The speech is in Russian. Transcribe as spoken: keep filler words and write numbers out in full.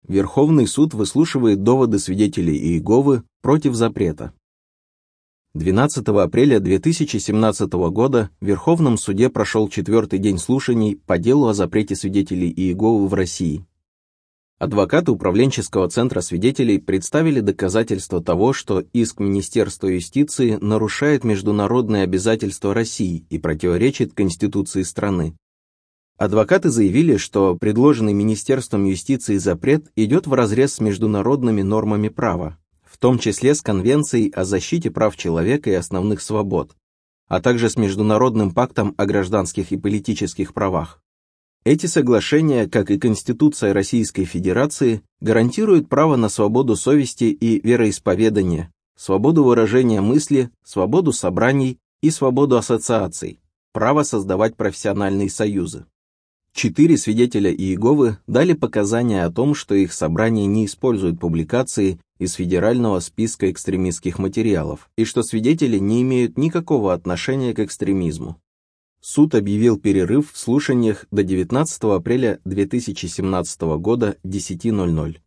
Верховный суд выслушивает доводы свидетелей Иеговы против запрета. двенадцатого апреля две тысячи семнадцатого года в Верховном суде прошел четвертый день слушаний по делу о запрете свидетелей Иеговы в России. Адвокаты управленческого центра свидетелей представили доказательства того, что иск Министерства юстиции нарушает международные обязательства России и противоречит Конституции страны. Адвокаты заявили, что предложенный Министерством юстиции запрет идет вразрез с международными нормами права, в том числе с Конвенцией о защите прав человека и основных свобод, а также с Международным пактом о гражданских и политических правах. Эти соглашения, как и Конституция Российской Федерации, гарантируют право на свободу совести и вероисповедания, свободу выражения мысли, свободу собраний и свободу ассоциаций, право создавать профессиональные союзы. Четыре свидетеля Иеговы дали показания о том, что их собрания не используют публикации из федерального списка экстремистских материалов и что свидетели не имеют никакого отношения к экстремизму. Суд объявил перерыв в слушаниях до девятнадцатого апреля две тысячи семнадцатого года десяти ноль ноль.